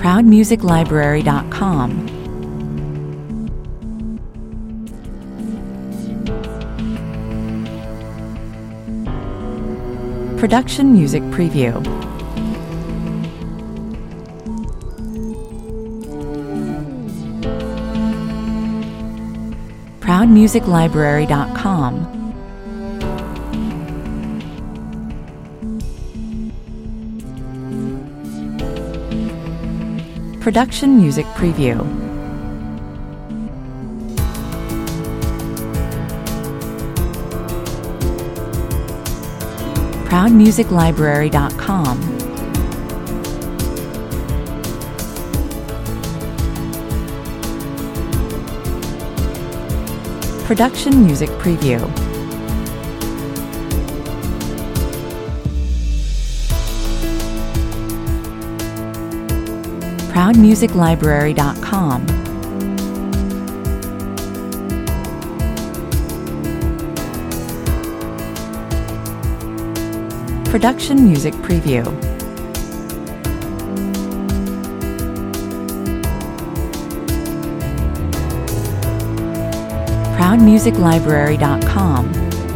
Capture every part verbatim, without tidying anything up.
proud music library dot com. Production Music Preview. proud music library dot com. Production Music Preview. proud music library dot com. Production Music Preview. proud music library dot com. Production Music Preview. proud music library dot com.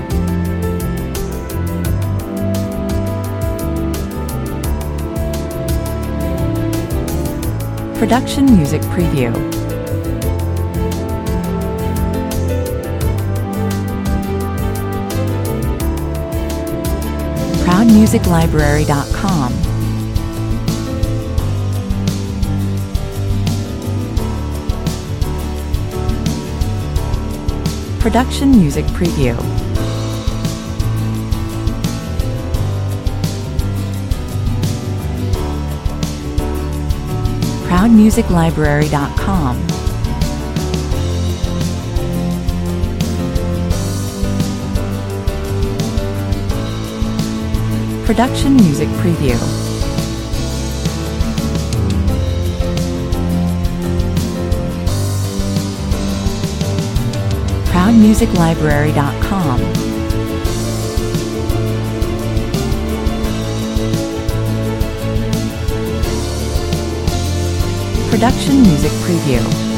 Production Music Preview. proud music library dot com. Production Music Preview. proud music library dot com. Production Music Preview. proud music library dot com. Production Music Preview.